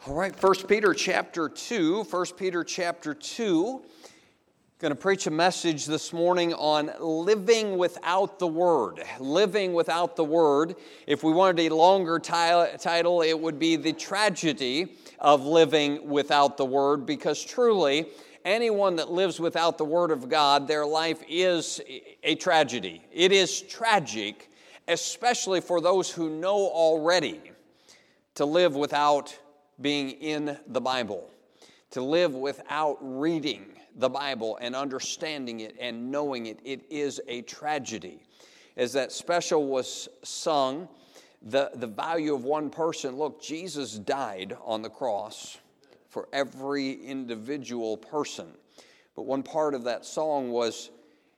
All right, 1 Peter chapter 2. 1 Peter chapter 2. Going to preach a message this morning on living without the Word. Living without the Word. If we wanted a longer title, it would be The Tragedy of Living Without the Word, because truly, anyone that lives without the Word of God, their life is a tragedy. It is tragic, especially for those who know already to live without being in the Bible, to live without reading the Bible and understanding it and knowing it. It is a tragedy. As that special was sung, the value of one person, look, Jesus died on the cross for every individual person. But one part of that song was,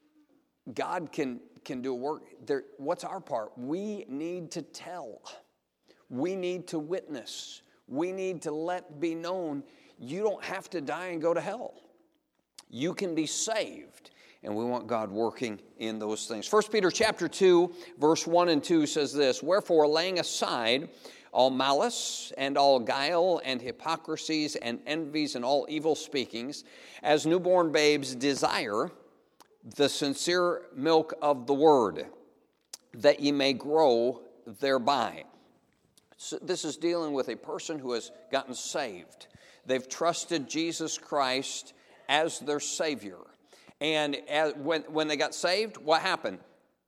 God can do a work. What's our part? We need to tell. We need to witness. We need to let be known you don't have to die and go to hell. You can be saved. And we want God working in those things. 1 Peter chapter 2, verse 1 and 2 says this, "Wherefore, laying aside all malice and all guile and hypocrisies and envies and all evil speakings, as newborn babes desire the sincere milk of the word, that ye may grow thereby." So this is dealing with a person who has gotten saved. They've trusted Jesus Christ as their Savior. And when they got saved, what happened?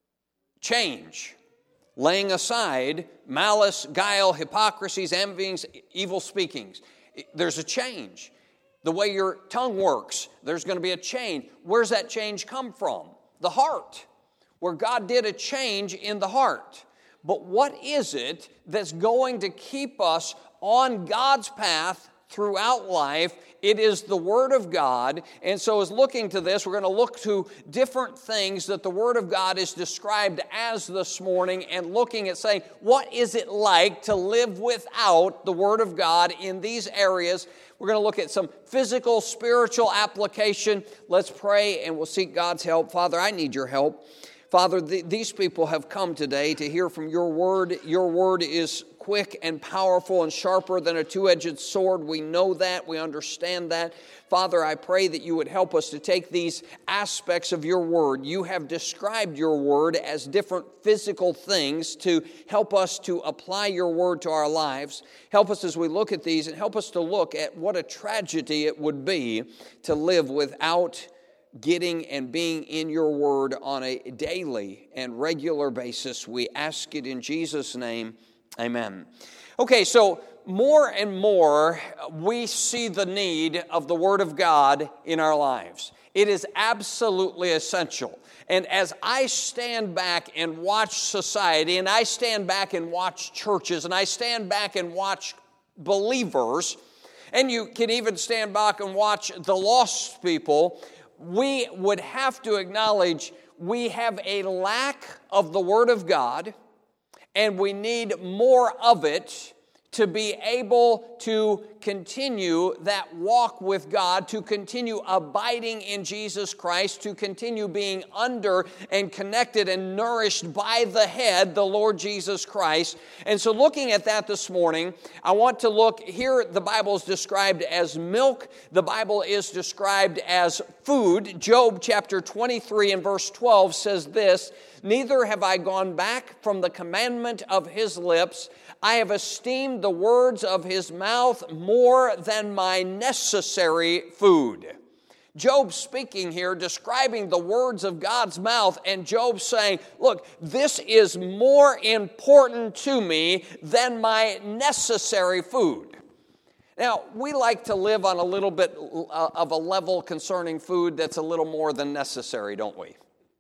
Change. Laying aside malice, guile, hypocrisies, envyings, evil speakings. There's a change. The way your tongue works, there's going to be a change. Where's that change come from? The heart. Where God did a change in the heart. But what is it that's going to keep us on God's path throughout life? It is the Word of God. And so as looking to this, we're going to look to different things that the Word of God is described as this morning, and looking at saying, what is it like to live without the Word of God in these areas? We're going to look at some physical, spiritual application. Let's pray and we'll seek God's help. Father, I need your help. Father, these people have come today to hear from your word. Your word is quick and powerful and sharper than a two-edged sword. We know that. We understand that. Father, I pray that you would help us to take these aspects of your word. You have described your word as different physical things to help us to apply your word to our lives. Help us as we look at these, and help us to look at what a tragedy it would be to live without getting and being in your word on a daily and regular basis. We ask it in Jesus' name. Amen. Okay, so more and more we see the need of the Word of God in our lives. It is absolutely essential. And as I stand back and watch society, and I stand back and watch churches, and I stand back and watch believers, and you can even stand back and watch the lost people, we would have to acknowledge we have a lack of the Word of God, and we need more of it to be able to continue that walk with God, to continue abiding in Jesus Christ, to continue being under and connected and nourished by the head, the Lord Jesus Christ. And so looking at that this morning, I want to look here. The Bible is described as milk. The Bible is described as food. Job chapter 23 and verse 12 says this, "Neither have I gone back from the commandment of his lips. I have esteemed the words of his mouth more than my necessary food." Job speaking here, describing the words of God's mouth, and Job saying, look, this is more important to me than my necessary food. Now, we like to live on a little bit of a level concerning food that's a little more than necessary, don't we?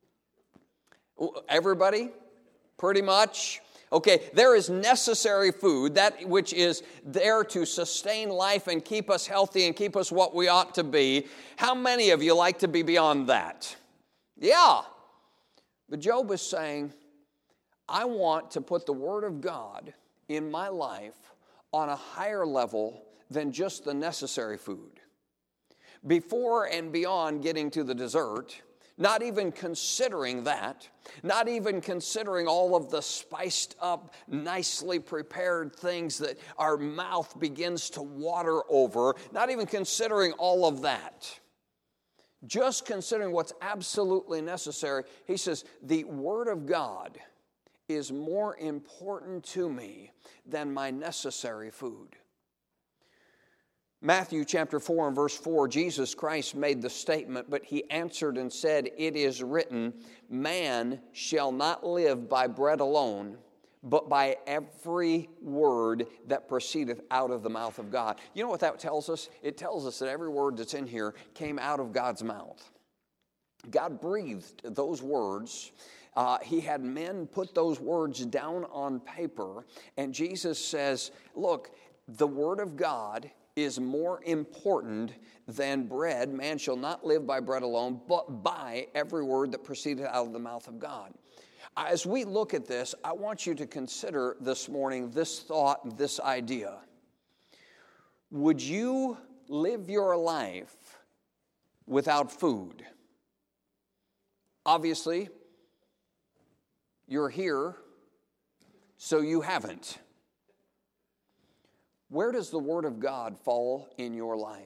Everybody? Pretty much? Okay, there is necessary food, that which is there to sustain life and keep us healthy and keep us what we ought to be. How many of you like to be beyond that? Yeah. But Job is saying, I want to put the Word of God in my life on a higher level than just the necessary food. Before and beyond getting to the dessert, Not even considering that, not even considering all of the spiced up, nicely prepared things that our mouth begins to water over, not even considering all of that. Just considering what's absolutely necessary, he says, the Word of God is more important to me than my necessary food. Matthew chapter 4 and verse 4, Jesus Christ made the statement, but he answered and said, it is written, man shall not live by bread alone, but by every word that proceedeth out of the mouth of God. You know what that tells us? It tells us that every word that's in here came out of God's mouth. God breathed those words. He had men put those words down on paper, and Jesus says, look, the Word of God is more important than bread. Man shall not live by bread alone, but by every word that proceeded out of the mouth of God. As we look at this, I want you to consider this morning this thought, this idea. Would you live your life without food? Obviously, you're here, so you haven't. Where does the Word of God fall in your life?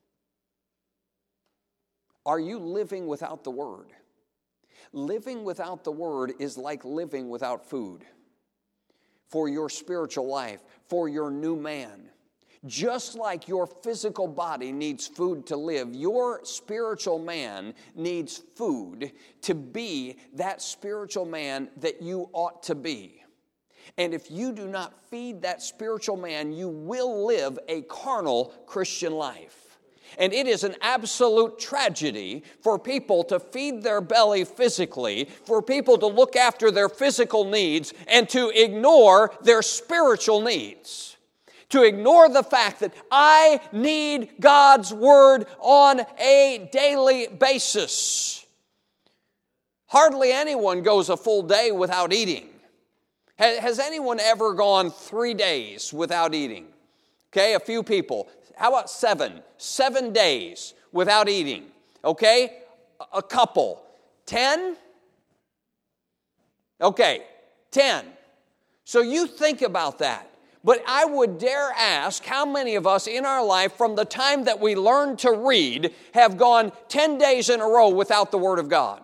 Are you living without the Word? Living without the Word is like living without food for your spiritual life, for your new man. Just like your physical body needs food to live, your spiritual man needs food to be that spiritual man that you ought to be. And if you do not feed that spiritual man, you will live a carnal Christian life. And it is an absolute tragedy for people to feed their belly physically, for people to look after their physical needs, and to ignore their spiritual needs. To ignore the fact that I need God's Word on a daily basis. Hardly anyone goes a full day without eating. Has anyone ever gone 3 days without eating? Okay, a few people. How about 7? 7 days without eating. Okay, a couple. 10? Okay, 10. So you think about that. But I would dare ask how many of us in our life from the time that we learned to read have gone 10 days in a row without the Word of God?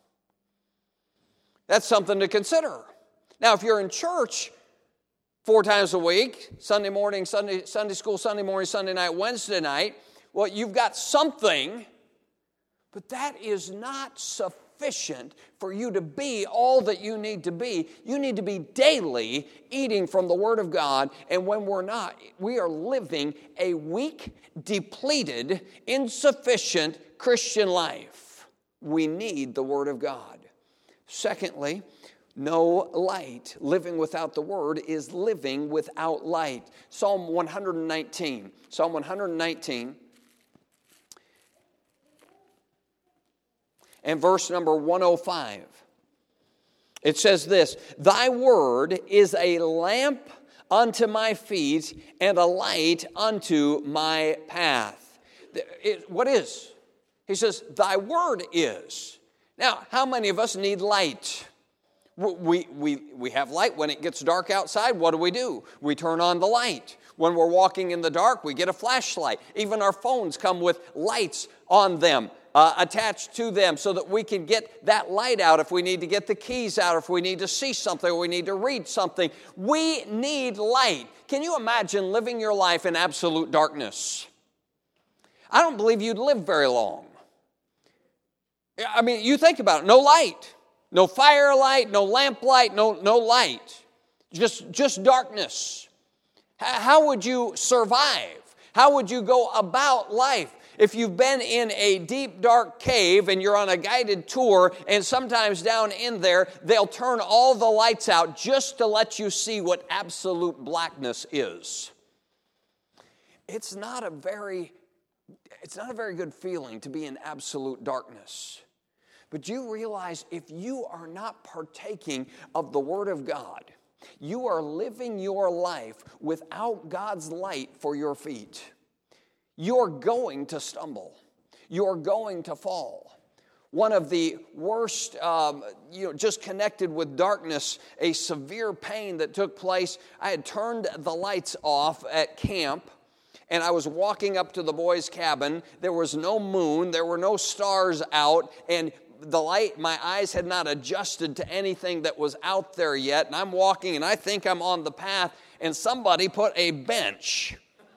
That's something to consider. Now, if you're in church 4 times a week, Sunday morning, Sunday school, Sunday morning, Sunday night, Wednesday night, well, you've got something, but that is not sufficient for you to be all that you need to be. You need to be daily eating from the Word of God, and when we're not, we are living a weak, depleted, insufficient Christian life. We need the Word of God. Secondly, no light. Living without the Word is living without light. Psalm 119. Psalm 119. And verse number 105. It says this, Thy Word is a lamp unto my feet and a light unto my path. What is? He says, Thy Word is. Now, how many of us need light? We have light. When it gets dark outside, what do? We turn on the light. When we're walking in the dark, we get a flashlight. Even our phones come with lights on them, attached to them, so that we can get that light out if we need to get the keys out, if we need to see something, or we need to read something. We need light. Can you imagine living your life in absolute darkness? I don't believe you'd live very long. I mean, you think about it. No light. No firelight, no lamplight, no light. Just darkness. How would you survive? How would you go about life? If you've been in a deep, dark cave and you're on a guided tour, and sometimes down in there, they'll turn all the lights out just to let you see what absolute blackness is. It's not a very good feeling to be in absolute darkness. But you realize if you are not partaking of the Word of God, you are living your life without God's light for your feet. You're going to stumble. You're going to fall. one of the worst, just connected with darkness, a severe pain that took place. I had turned the lights off at camp, and I was walking up to the boys' cabin. There was no moon, there were no stars out, and the light, my eyes had not adjusted to anything that was out there yet. And I'm walking, and I think I'm on the path, and somebody put a bench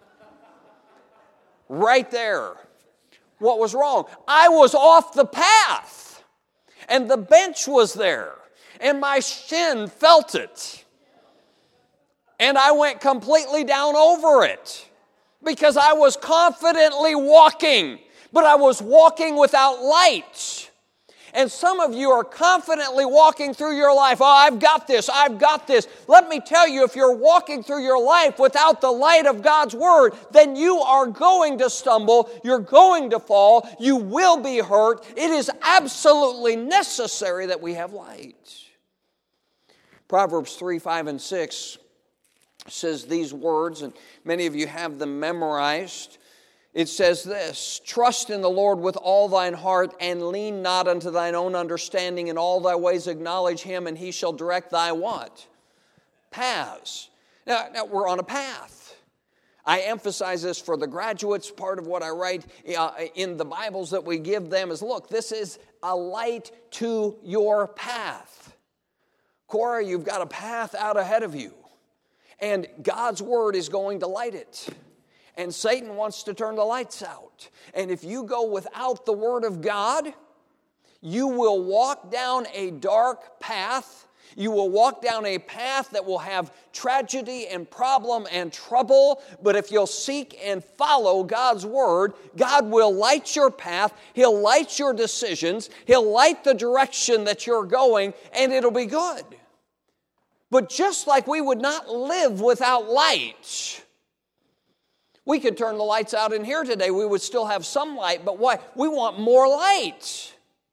right there. What was wrong? I was off the path, and the bench was there, and my shin felt it. And I went completely down over it because I was confidently walking, but I was walking without light. And some of you are confidently walking through your life. Oh, I've got this, I've got this. Let me tell you, if you're walking through your life without the light of God's Word, then you are going to stumble, you're going to fall, you will be hurt. It is absolutely necessary that we have light. Proverbs 3, 5, and 6 says these words, and many of you have them memorized. It says this: trust in the Lord with all thine heart, and lean not unto thine own understanding. In all thy ways acknowledge Him, and He shall direct thy what? Paths. Now we're on a path. I emphasize this for the graduates. Part of what I write in the Bibles that we give them is, look, this is a light to your path. Cora, you've got a path out ahead of you, and God's Word is going to light it. And Satan wants to turn the lights out. And if you go without the Word of God, you will walk down a dark path. You will walk down a path that will have tragedy and problem and trouble. But if you'll seek and follow God's Word, God will light your path. He'll light your decisions. He'll light the direction that you're going, and it'll be good. But just like we would not live without light, we could turn the lights out in here today. We would still have some light, but why? We want more light.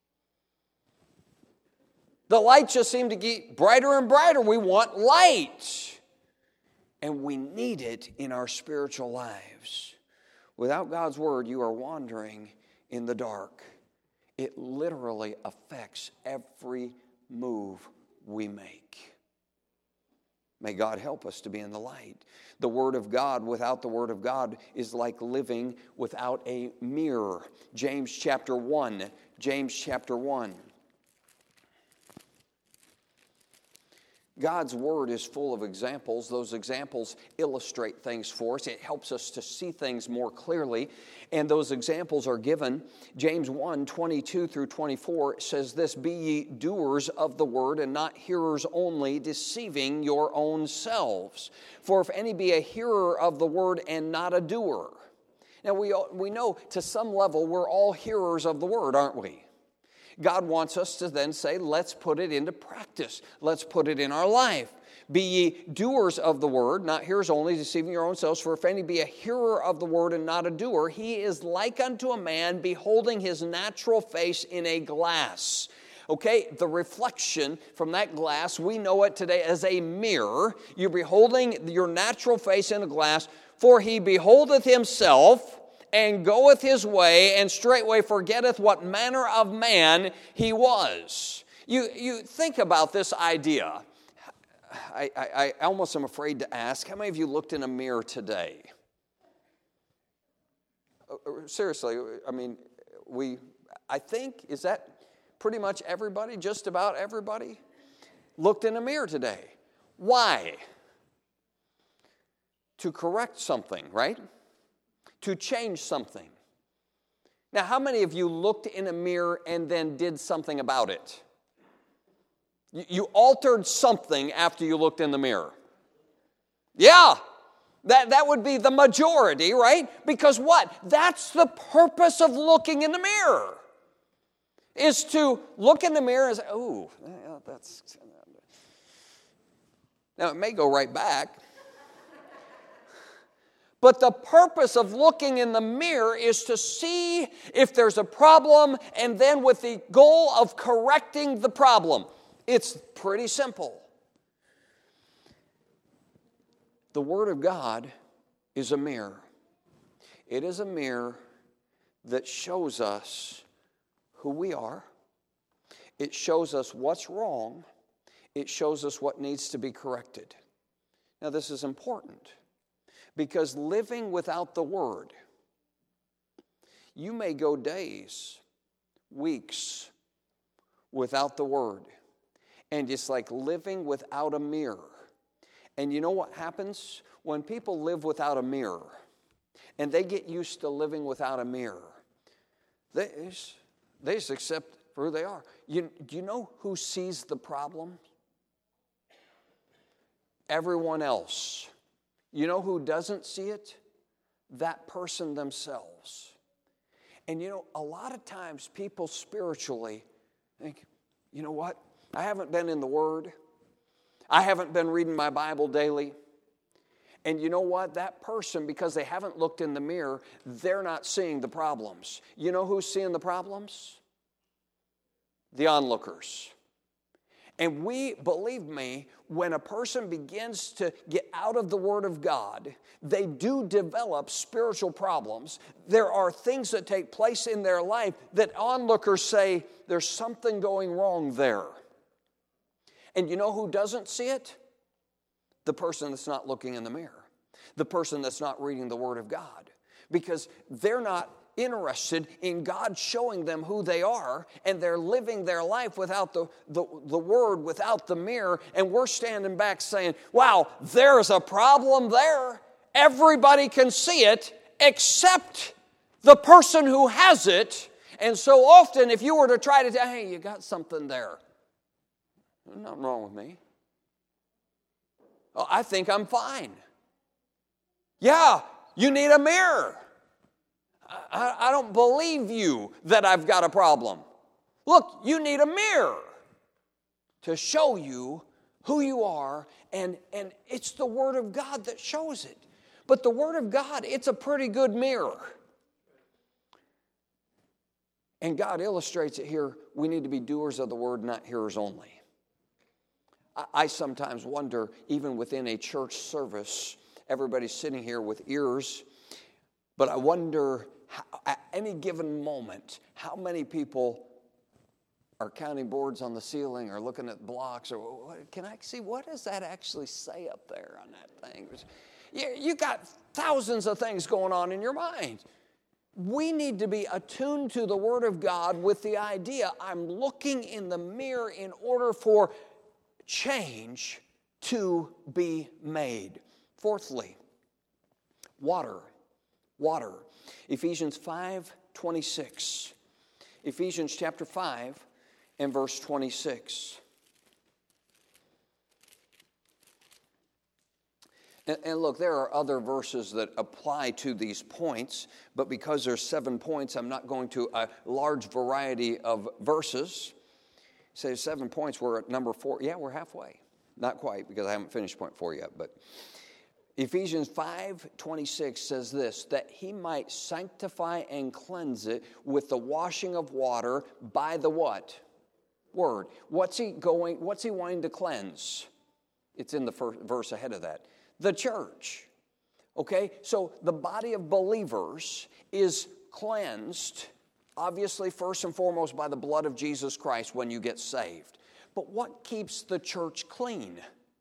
The lights just seem to get brighter and brighter. We want light. And we need it in our spiritual lives. Without God's Word, you are wandering in the dark. It literally affects every move we make. May God help us to be in the light. The Word of God without the Word of God is like living without a mirror. James chapter 1. James chapter 1. God's Word is full of examples. Those examples illustrate things for us. It helps us to see things more clearly. And those examples are given. James 1, 22 through 24 says this: be ye doers of the word, and not hearers only, deceiving your own selves. For if any be a hearer of the word and not a doer. Now we know to some level we're all hearers of the word, aren't we? God wants us to then say, let's put it into practice. Let's put it in our life. Be ye doers of the word, not hearers only, deceiving your own selves. For if any be a hearer of the word and not a doer, he is like unto a man beholding his natural face in a glass. Okay, the reflection from that glass, we know it today as a mirror. You're beholding your natural face in a glass. For he beholdeth himself, and goeth his way, and straightway forgetteth what manner of man he was. You think about this idea. I almost am afraid to ask, how many of you looked in a mirror today? Seriously, I mean, I think, is that pretty much everybody, just about everybody, looked in a mirror today? Why? To correct something, right? To change something. Now, how many of you looked in a mirror and then did something about it? You altered something after you looked in the mirror. Yeah, that would be the majority, right? Because what? That's the purpose of looking in the mirror. Is to look in the mirror and say, oh, that's... Now, it may go right back. But the purpose of looking in the mirror is to see if there's a problem, and then with the goal of correcting the problem. It's pretty simple. The Word of God is a mirror. It is a mirror that shows us who we are, It shows us what's wrong. It shows us what needs to be corrected. Now, this is important because living without the Word, you may go days, weeks without the Word. And it's like living without a mirror. And you know what happens? When people live without a mirror, and they get used to living without a mirror, they just accept for who they are. Do you know who sees the problem? Everyone else. You know who doesn't see it? That person themselves. And you know, a lot of times people spiritually think, you know what? I haven't been in the Word. I haven't been reading my Bible daily. And you know what? That person, because they haven't looked in the mirror, they're not seeing the problems. You know who's seeing the problems? The onlookers. And believe me, when a person begins to get out of the Word of God, they do develop spiritual problems. There are things that take place in their life that onlookers say, there's something going wrong there. And you know who doesn't see it? The person that's not looking in the mirror. The person that's not reading the Word of God. Because they're not interested in God showing them who they are, and they're living their life without the Word, without the mirror, and we're standing back saying, wow, there's a problem there. Everybody can see it except the person who has it. And so often, if you were to try to tell, hey, you got something there. There's nothing wrong with me. Oh, I think I'm fine. Yeah, you need a mirror. I don't believe you that I've got a problem. Look, you need a mirror to show you who you are, and it's the Word of God that shows it. But the Word of God, it's a pretty good mirror. And God illustrates it here. We need to be doers of the Word, not hearers only. I sometimes wonder, even within a church service, everybody's sitting here with ears, but I wonder at any given moment, how many people are counting boards on the ceiling or looking at blocks or can I see what does that actually say up there on that thing? You got thousands of things going on in your mind. We need to be attuned to the Word of God with the idea I'm looking in the mirror in order for change to be made. Fourthly, water. Ephesians 5:26. Ephesians chapter 5 and verse 26. And look, there are other verses that apply to these points, but because there's 7 points, I'm not going to a large variety of verses. Say 7 points, we're at number 4. Yeah, we're halfway. Not quite, because I haven't finished point 4 yet, but Ephesians 5:26 says this, that he might sanctify and cleanse it with the washing of water by the what? Word. What's he wanting to cleanse? It's in the first verse ahead of that. The church. Okay, so the body of believers is cleansed, obviously first and foremost by the blood of Jesus Christ when you get saved. But what keeps the church clean?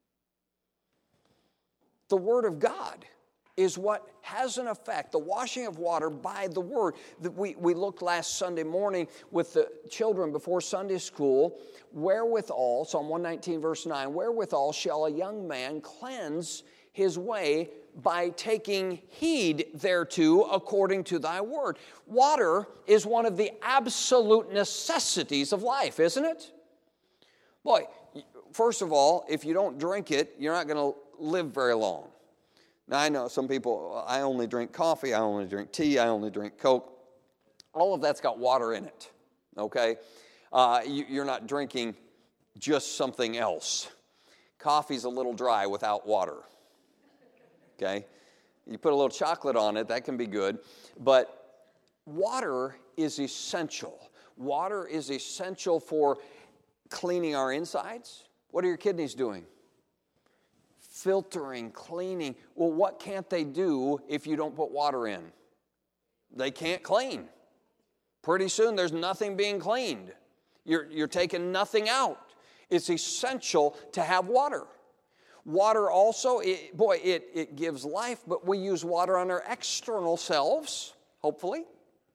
The Word of God is what has an effect. The washing of water by the Word. We looked last Sunday morning with the children before Sunday school. Wherewithal, Psalm 119 verse 9, wherewithal shall a young man cleanse his way by taking heed thereto according to thy word. Water is one of the absolute necessities of life, isn't it? Boy, first of all, if you don't drink it, you're not going to live very long. Now, I know some people, I only drink coffee, I only drink tea, I only drink Coke. All of that's got water in it, okay? You're not drinking just something else. Coffee's a little dry without water, okay? You put a little chocolate on it, that can be good. But water is essential. Water is essential for cleaning our insides. What are your kidneys doing? Filtering, cleaning. Well, what can't they do if you don't put water in? They can't clean. Pretty soon there's nothing being cleaned. You're taking nothing out. It's essential to have water. Water also, it gives life, but we use water on our external selves, hopefully,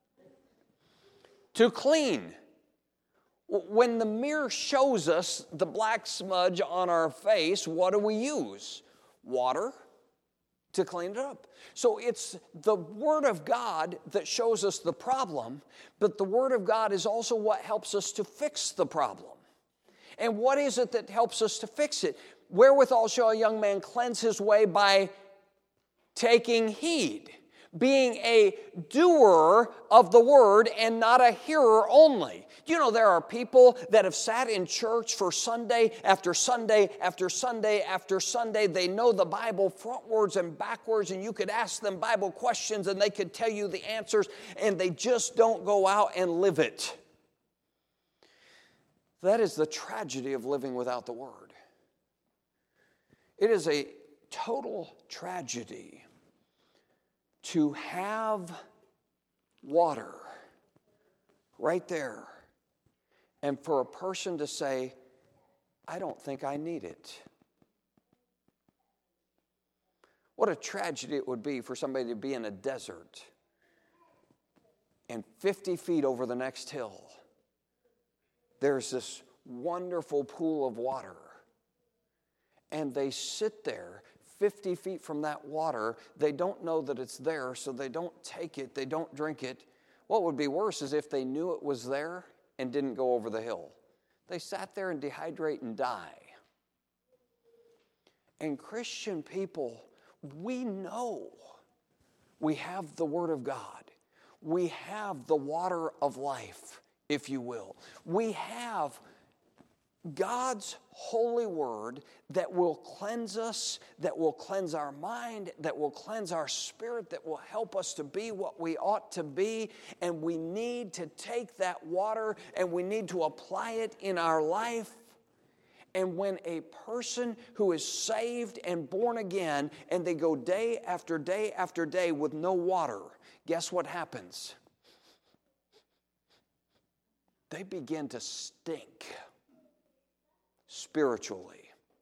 to clean. When the mirror shows us the black smudge on our face, what do we use? Water to clean it up. So it's the Word of God that shows us the problem, but the Word of God is also what helps us to fix the problem. And what is it that helps us to fix it? Wherewithal shall a young man cleanse his way? By taking heed, being a doer of the word and not a hearer only. You know, there are people that have sat in church for Sunday after Sunday after Sunday after Sunday. They know the Bible frontwards and backwards, and you could ask them Bible questions and they could tell you the answers, and they just don't go out and live it. That is the tragedy of living without the Word. It is a total tragedy to have water right there and for a person to say, I don't think I need it. What a tragedy it would be for somebody to be in a desert and 50 feet over the next hill, there's this wonderful pool of water. And they sit there 50 feet from that water. They don't know that it's there, so they don't take it. They don't drink it. What would be worse is if they knew it was there and didn't go over the hill. They sat there and dehydrate and die. And Christian people, we know we have the Word of God. We have the water of life, if you will. We have God's holy word that will cleanse us, that will cleanse our mind, that will cleanse our spirit, that will help us to be what we ought to be. And we need to take that water and we need to apply it in our life. And when a person who is saved and born again, and they go day after day after day with no water, guess what happens? They begin to stink spiritually.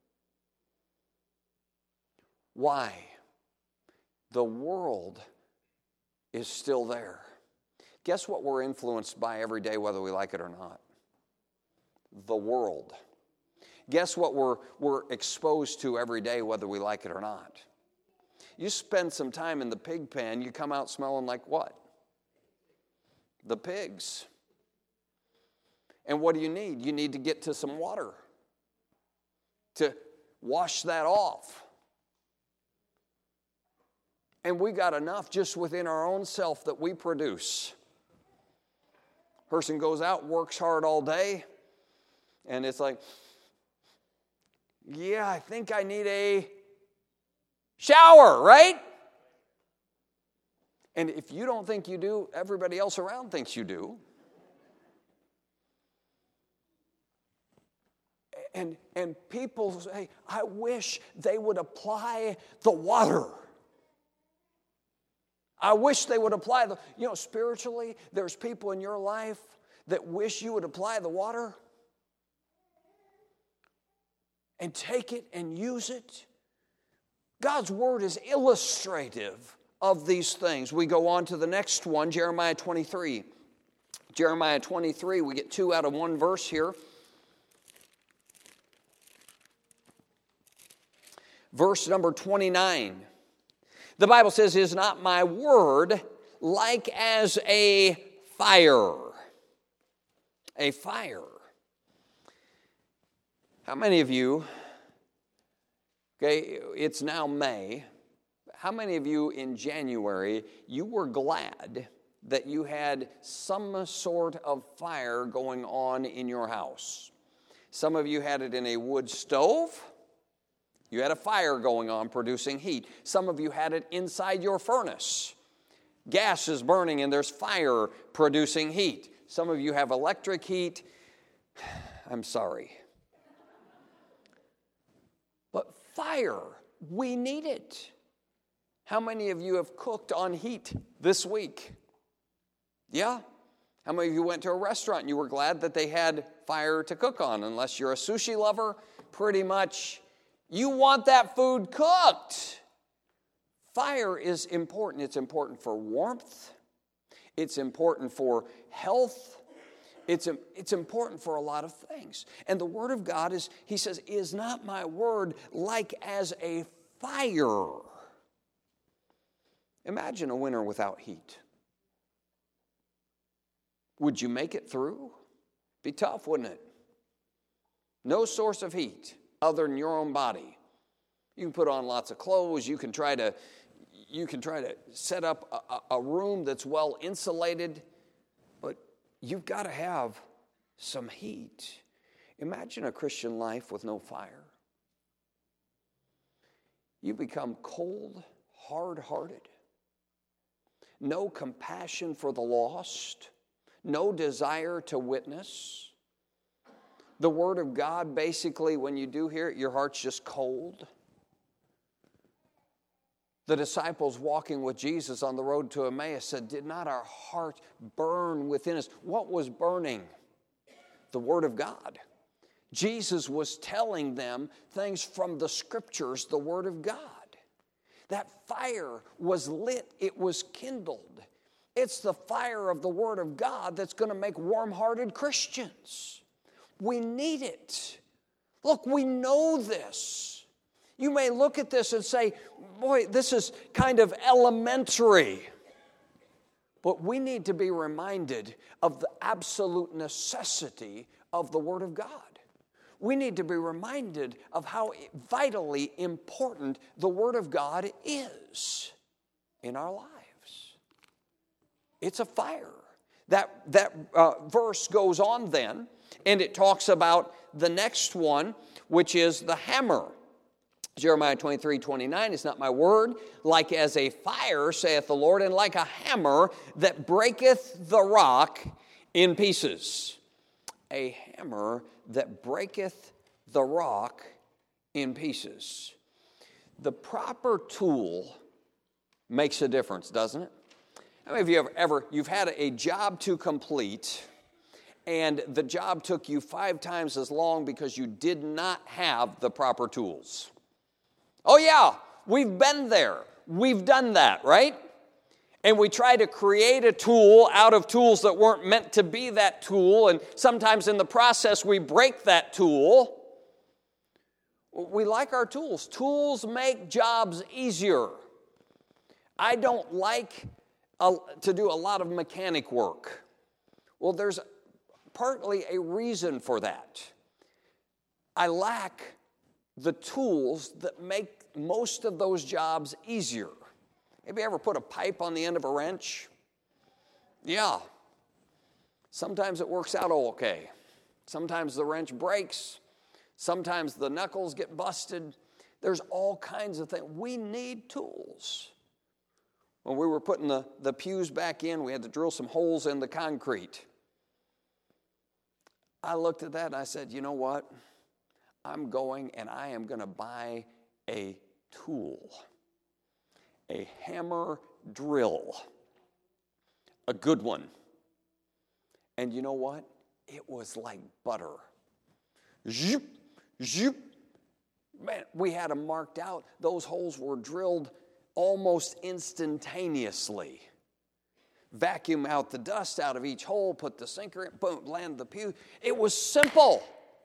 Why? The world is still there. Guess what we're influenced by every day, whether we like it or not? The world. Guess what we're exposed to every day, whether we like it or not? You spend some time in the pig pen, you come out smelling like what? The pigs. And what do you need? You need to get to some water to wash that off. And we got enough just within our own self that we produce. Person goes out, works hard all day, and it's like, yeah, I think I need a shower, right? And if you don't think you do, everybody else around thinks you do. And people say, I wish they would apply the water. I wish they would apply spiritually, there's people in your life that wish you would apply the water and take it and use it. God's word is illustrative of these things. We go on to the next one, Jeremiah 23. Jeremiah 23, we get two out of one verse here. Verse number 29. The Bible says, is not my word like as a fire? A fire. How many of you, okay, it's now May. How many of you in January, you were glad that you had some sort of fire going on in your house? Some of you had it in a wood stove. You had a fire going on producing heat. Some of you had it inside your furnace. Gas is burning and there's fire producing heat. Some of you have electric heat. I'm sorry. But fire, we need it. How many of you have cooked on heat this week? Yeah? How many of you went to a restaurant and you were glad that they had fire to cook on? Unless you're a sushi lover, pretty much you want that food cooked. Fire is important. It's important for warmth. It's important for health. It's important for a lot of things. And the Word of God is, he says, is not my word like as a fire. Imagine a winter without heat. Would you make it through? Be tough, wouldn't it? No source of heat other than your own body. You can put on lots of clothes. You can try to set up a room that's well insulated, but you've got to have some heat. Imagine a Christian life with no fire. You become cold, hard-hearted. No compassion for the lost. No desire to witness. The Word of God, basically, when you do hear it, your heart's just cold. The disciples walking with Jesus on the road to Emmaus said, did not our heart burn within us? What was burning? The Word of God. Jesus was telling them things from the Scriptures, the Word of God. That fire was lit, it was kindled. It's the fire of the Word of God that's going to make warm-hearted Christians. We need it. Look, we know this. You may look at this and say, boy, this is kind of elementary. But we need to be reminded of the absolute necessity of the Word of God. We need to be reminded of how vitally important the Word of God is in our lives. It's a fire. That verse goes on then, and it talks about the next one, which is the hammer. Jeremiah 23:29, it's not my word, like as a fire, saith the Lord, and like a hammer that breaketh the rock in pieces. A hammer that breaketh the rock in pieces. The proper tool makes a difference, doesn't it? How many of you you've had a job to complete, and the job took you 5 times as long because you did not have the proper tools? Oh yeah, we've been there. We've done that, right? And we try to create a tool out of tools that weren't meant to be that tool, and sometimes in the process we break that tool. We like our tools. Tools make jobs easier. I don't like to do a lot of mechanic work. Well, there's partly a reason for that. I lack the tools that make most of those jobs easier. Have you ever put a pipe on the end of a wrench? Yeah. Sometimes it works out okay. Sometimes the wrench breaks. Sometimes the knuckles get busted. There's all kinds of things. We need tools. When we were putting the pews back in, we had to drill some holes in the concrete. I looked at that and I said, you know what? I'm going and I am going to buy a tool. A hammer drill. A good one. And you know what? It was like butter. Zoop, zoop. Man, we had them marked out. Those holes were drilled almost instantaneously. Vacuum out the dust out of each hole, put the sinker in, boom, land the pew. It was simple.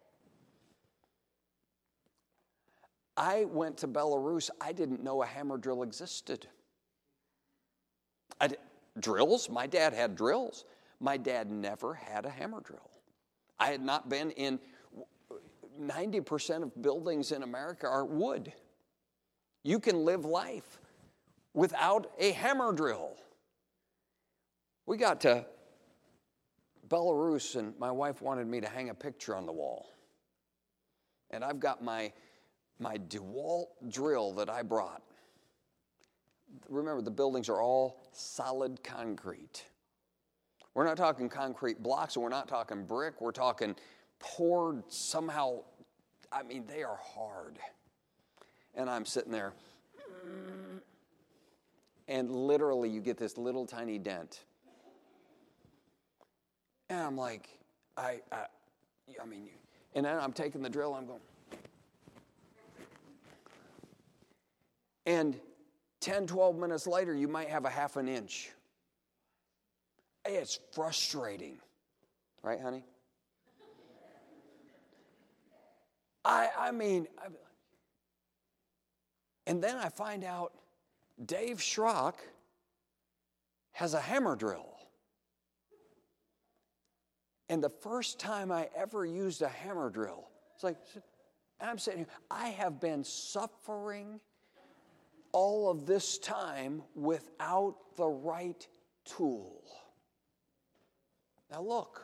I went to Belarus. I didn't know a hammer drill existed. Drills? My dad had drills. My dad never had a hammer drill. I had not been in 90% of buildings in America are wood. You can live life without a hammer drill. We got to Belarus, and my wife wanted me to hang a picture on the wall. And I've got my DeWalt drill that I brought. Remember, the buildings are all solid concrete. We're not talking concrete blocks, and we're not talking brick. We're talking poured somehow. I mean, they are hard. And I'm sitting there, and literally you get this little tiny dent. And I'm like, I mean, and then I'm taking the drill, I'm going. And 10, 12 minutes later, you might have a half an inch. It's frustrating. Right, honey? I mean, and then I find out Dave Schrock has a hammer drill. And the first time I ever used a hammer drill, it's like, I'm sitting here, I have been suffering all of this time without the right tool. Now look,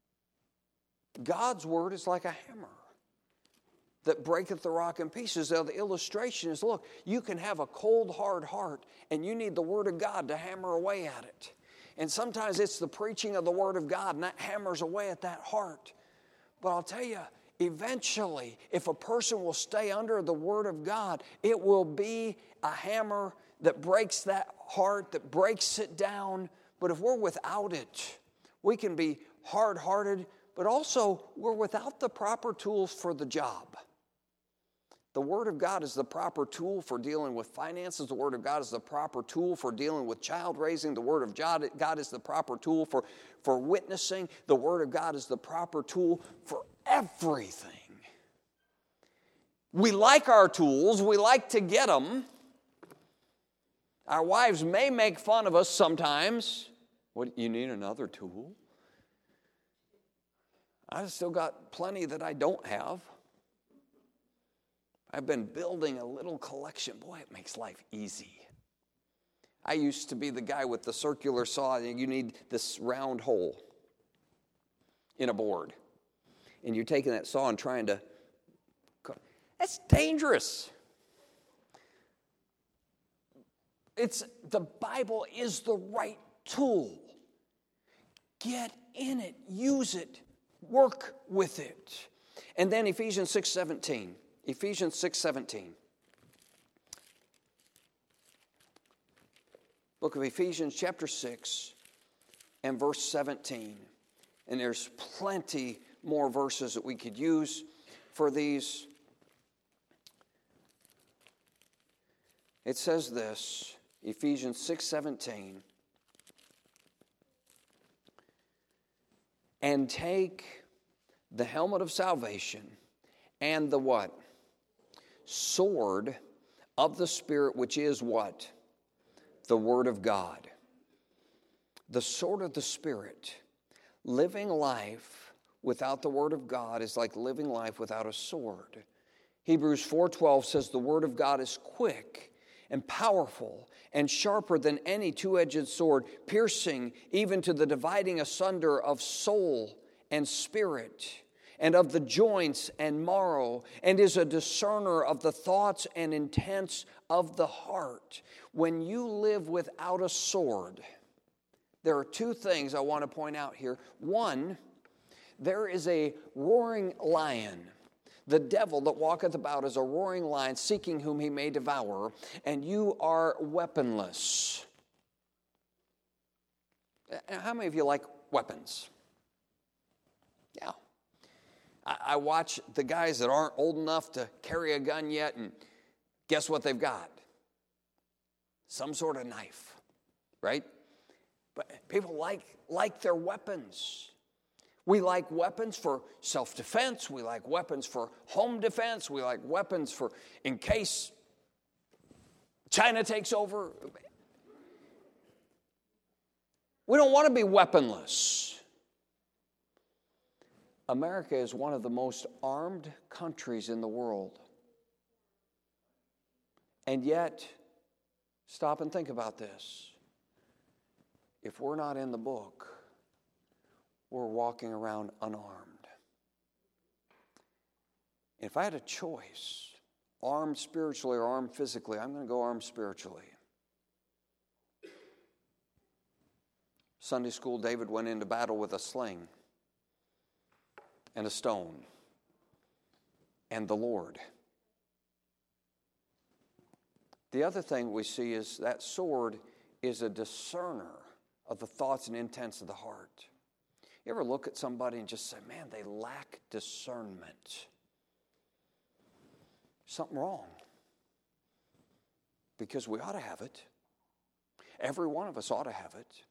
God's word is like a hammer that breaketh the rock in pieces. Now the illustration is, look, you can have a cold, hard heart, and you need the word of God to hammer away at it. And sometimes it's the preaching of the word of God, and that hammers away at that heart. But I'll tell you, eventually, if a person will stay under the word of God, it will be a hammer that breaks that heart, that breaks it down. But if we're without it, we can be hard-hearted, but also we're without the proper tools for the job. The Word of God is the proper tool for dealing with finances. The Word of God is the proper tool for dealing with child raising. The Word of God is the proper tool for witnessing. The Word of God is the proper tool for everything. We like our tools. We like to get them. Our wives may make fun of us sometimes. What, you need another tool? I've still got plenty that I don't have. I've been building a little collection. Boy, it makes life easy. I used to be the guy with the circular saw, and you need this round hole in a board. And you're taking that saw and trying to... That's dangerous. The Bible is the right tool. Get in it. Use it. Work with it. And then Ephesians 6:17. Ephesians 6:17. Book of Ephesians chapter 6 and verse 17. And there's plenty more verses that we could use for these. It says this, Ephesians 6:17. And take the helmet of salvation and the what? Sword of the Spirit, which is what? The Word of God. The sword of the Spirit. Living life without the Word of God is like living life without a sword. Hebrews 4:12 says the Word of God is quick and powerful and sharper than any two-edged sword, piercing even to the dividing asunder of soul and spirit, and of the joints and marrow, and is a discerner of the thoughts and intents of the heart. When you live without a sword, there are two things I want to point out here. One, there is a roaring lion, the devil that walketh about as a roaring lion, seeking whom he may devour, and you are weaponless. How many of you like weapons? Yeah. I watch the guys that aren't old enough to carry a gun yet, and guess what they've got? Some sort of knife, right? But people like their weapons. We like weapons for self-defense. We like weapons for home defense. We like weapons for in case China takes over. We don't want to be weaponless. America is one of the most armed countries in the world. And yet, stop and think about this. If we're not in the book, we're walking around unarmed. If I had a choice, armed spiritually or armed physically, I'm going to go armed spiritually. Sunday school, David went into battle with a sling and a stone and the Lord. The other thing we see is that sword is a discerner of the thoughts and intents of the heart. You ever look at somebody and just say, man, they lack discernment? Something wrong. Because we ought to have it. Every one of us ought to have it.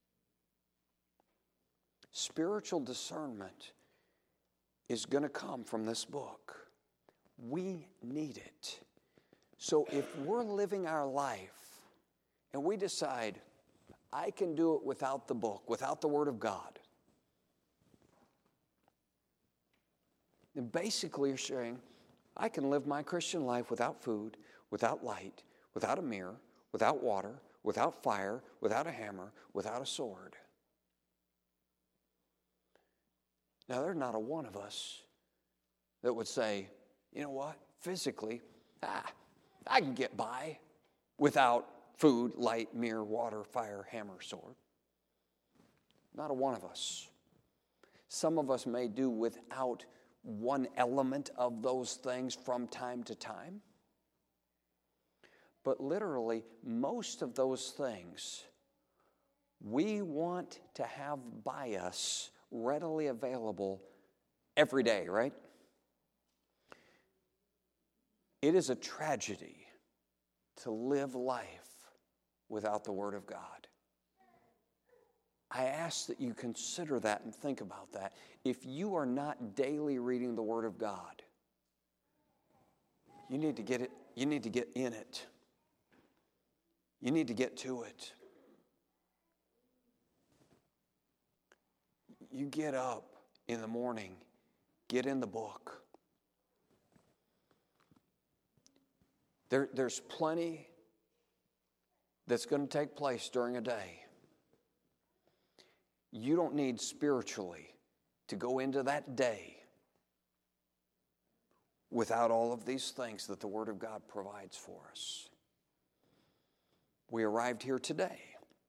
Spiritual discernment is going to come from this book. We need it. So if we're living our life and we decide, I can do it without the book, without the Word of God, then basically you're saying, I can live my Christian life without food, without light, without a mirror, without water, without fire, without a hammer, without a sword. Now, there's not a one of us that would say, you know what, physically, I can get by without food, light, mirror, water, fire, hammer, sword. Not a one of us. Some of us may do without one element of those things from time to time. But literally, most of those things we want to have by us readily available every day, right? It is a tragedy to live life without the Word of God. I ask that you consider that and think about that. If you are not daily reading the Word of God, you need to get it. You need to get in it. You need to get to it. You get up in the morning, get in the book. There's plenty that's going to take place during a day. You don't need spiritually to go into that day without all of these things that the Word of God provides for us. We arrived here today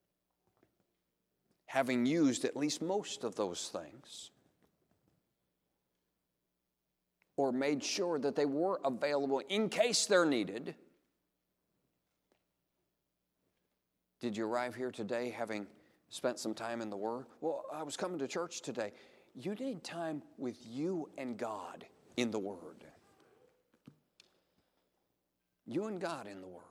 having used at least most of those things, or made sure that they were available in case they're needed. Did you arrive here today having spent some time in the Word? Well, I was coming to church today. You need time with you and God in the Word. You and God in the Word.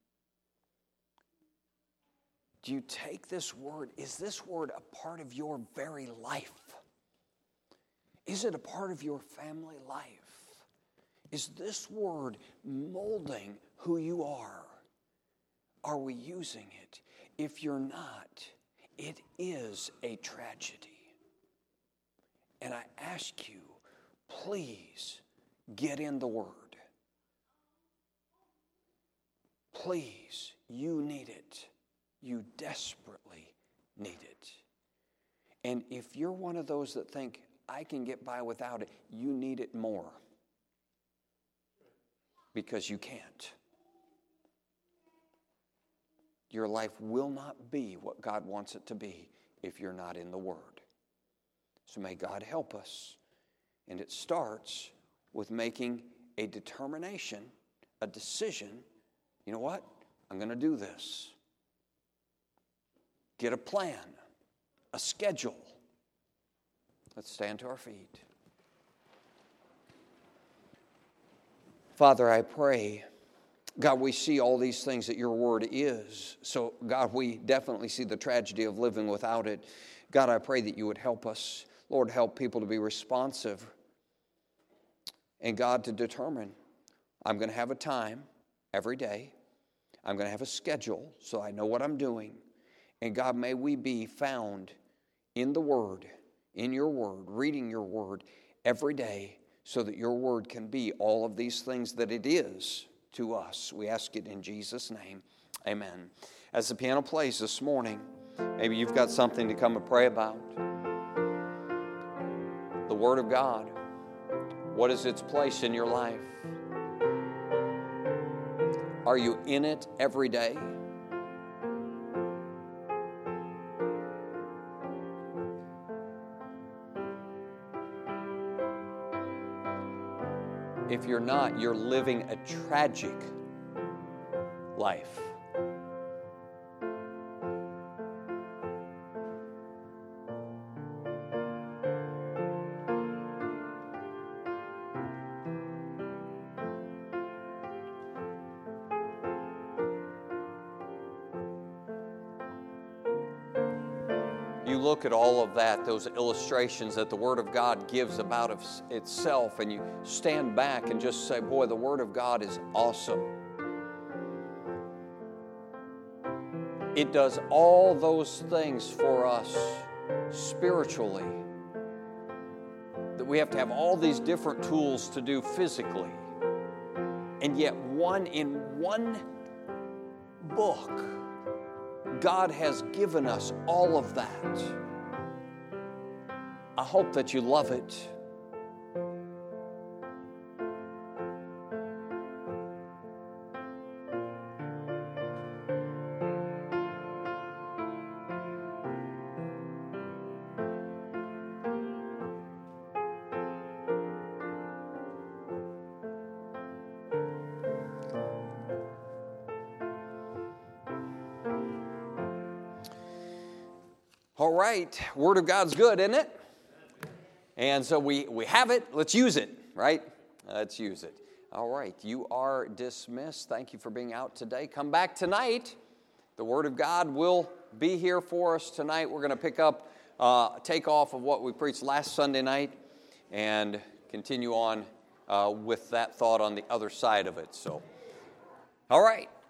Do you take this Word? Is this Word a part of your very life? Is it a part of your family life? Is this Word molding who you are? Are we using it? If you're not, it is a tragedy. And I ask you, please get in the Word. Please, you need it. You desperately need it. And if you're one of those that think, I can get by without it, you need it more. Because you can't. Your life will not be what God wants it to be if you're not in the Word. So may God help us. And it starts with making a determination, a decision. You know what? I'm going to do this. Get a plan, a schedule. Let's stand to our feet. Father, I pray, God, we see all these things that your Word is. So, God, we definitely see the tragedy of living without it. God, I pray that you would help us. Lord, help people to be responsive. And God, to determine, I'm going to have a time every day. I'm going to have a schedule so I know what I'm doing. And God, may we be found in the Word, in your Word, reading your Word every day so that your Word can be all of these things that it is to us. We ask it in Jesus' name. Amen. As the piano plays this morning, maybe you've got something to come and pray about. The Word of God. What is its place in your life? Are you in it every day? If you're not, you're living a tragic life. look at all of that, those illustrations that the Word of God gives about itself, and you stand back and just say, boy, the Word of God is awesome. It does all those things for us spiritually that we have to have all these different tools to do physically. And yet in one book, God has given us all of that. I hope that you love it. All right, Word of God's good, isn't it? And so we have it. Let's use it, right? Let's use it. All right, you are dismissed. Thank you for being out today. Come back tonight. The Word of God will be here for us tonight. We're going to pick up, take off of what we preached last Sunday night and continue on with that thought on the other side of it. So, all right.